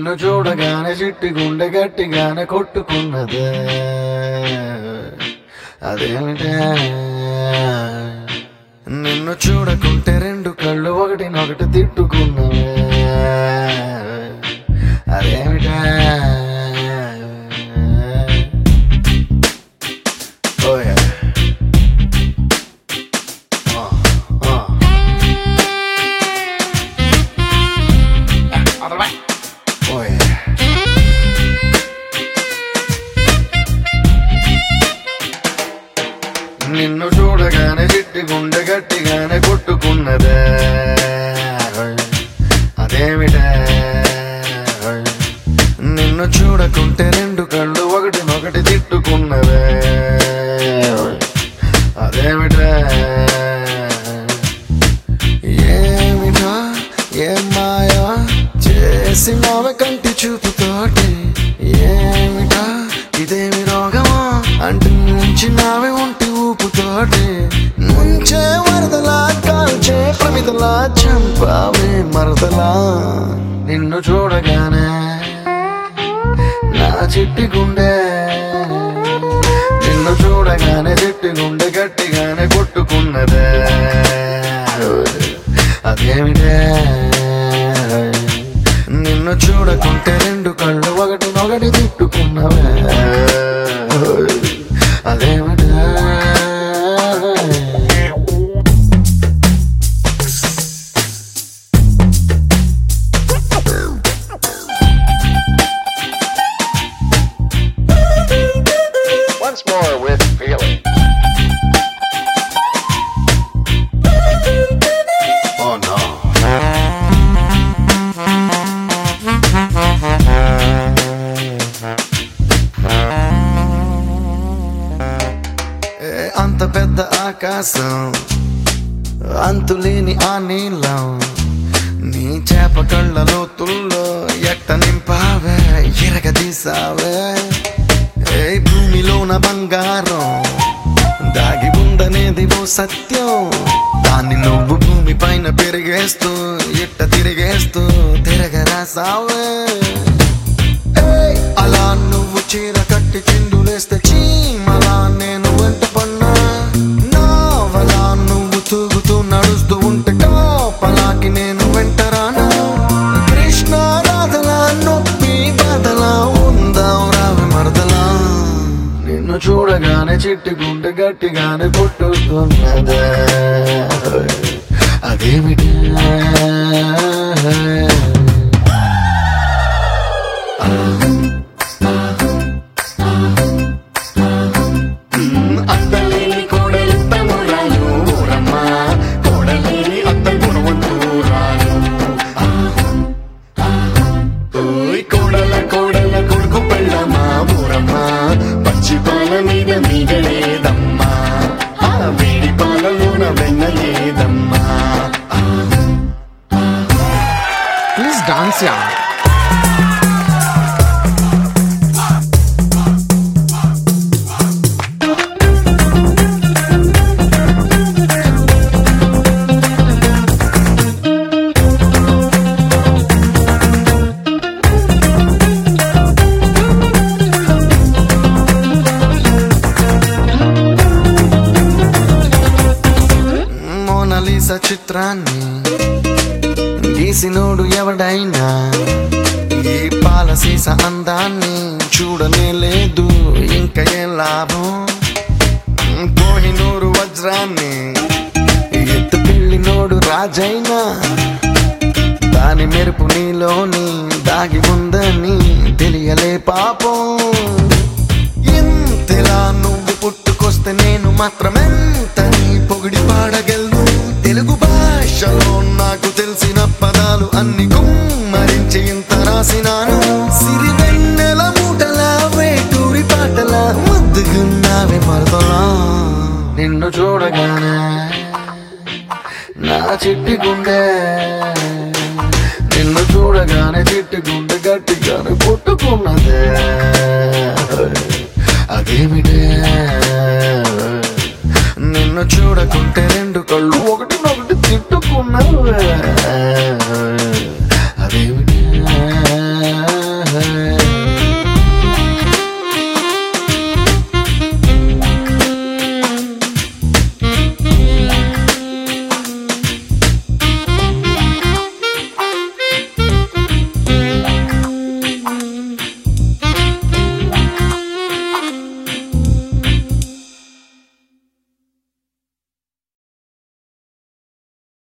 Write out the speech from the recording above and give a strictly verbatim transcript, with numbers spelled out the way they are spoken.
నిన్ను చూడగానే చిట్టి గుండె గట్టిగానే కొట్టుకున్నదే అదేమిటే నిన్ను చూడకుంటే రెండు కళ్ళు ఒకటినొకటి తిట్టుకున్నవే అదేమిటే నిన్ను చూడగానే చిట్టి గుండె గట్టిగానే కొట్టుకున్నదే అదేమిటే నిన్ను చూడకుంటే రెండు కళ్ళు ఒకటినొకటి తిట్టుకున్నదే అదేమిటే ఏమిటా ఏం మాయా చేసి మావ కంటి చూపుతోటి ఏమిటా ఇదేమి రోగమా అంటూ నుంచి నావే ఉంటే ఊపుతోటి ముంచే వరదలా కాల్చే ప్రమిదలా చంపావే మరదలా నిన్ను చూడగానే నా చిట్టి గుండె నిన్ను చూడగానే చిట్టి గుండె గట్టిగానే కొట్టుకున్నదే అదేమిటే నిన్ను చూడకుంటే రెండు కళ్ళు ఒకటినొకటి తిట్టుకున్నవే అదేమిటే Once more with feeling. Oh no. అంత పెద్ద ఆకాశం అంతులేని ఆ నీలం నీ చేప కళ్ళ లోతుల్లో ఎట్ట నింపావే ఎరగదీసావే ఏ భూమిలోన బంగారం దాగి ఉందనేది ఓ సత్యం దాన్ని నువ్వు భూమి పైన పెరిగేస్తూ ఇట్ట తిరిగేస్తూ తిరగరాసావే అలా నువ్వు చీర కట్టి చిందులేస్తే చీమలా నేను వెంట పన్నా నావలా నువ్వు తూగుతూ నడుస్తూ ఉంటే కాపలాకి నేను వెంటరానా కృష్ణ రాధలా నొప్పి బాధలా ఉందాం రావే మరదలా నిన్ను చూడగానే చిట్టి గుండె గట్టిగానే కొట్టుకున్నదే అదేమిటి అత్తలేని కోడలు తమ్మురాలు ఊరమ్మ కోడలేని అత్త గుణవంతురాలు ఓయ్ కోడల కోడల కొడుకు పెళ్ళమ్మా ఊరమ్మ పచ్చి పాల మీద మీగలేదమ్మా ఆ వేడి పాలలోన వెన్నలేదమ్మా ప్లీజ్ డాన్స్ యా మోనాలిసా చిత్రాన్ని గీసినోడు ఎవడైనా ఈ పాలసీస అందాన్ని చూడనే లేదు ఇంకా ఏం లాభం కోహినూరు వజ్రాన్ని ఎత్తు పెళ్ళినోడు రాజైనా దాని మెరుపు నీలోని దాగి ఉందని తెలియలే పాపం ఎంతలా నువ్వు పుట్టుకొస్తే నేను మాత్రమెంతని పొగిడి పాడగలను తెలుగు భాషలో నాకు తెలిసిన పదాలు అన్ని కుమ్మరించి ఇంత రాసినాను సిరి వెన్నెల మూటలా వేటూరి పాటలా ముద్దుగున్నావే మరదలా నిన్ను చూడగానే నా చిట్టి గుండె నిన్ను చూడగానే చిట్టి గుండె గట్టిగానే కొట్టుకున్నదే అదేమిటే నిన్ను చూడకుంటే రెండు కళ్ళు ఒకటినొకటి తిట్టుకున్నావే అదేమిటే ఊరమ్మా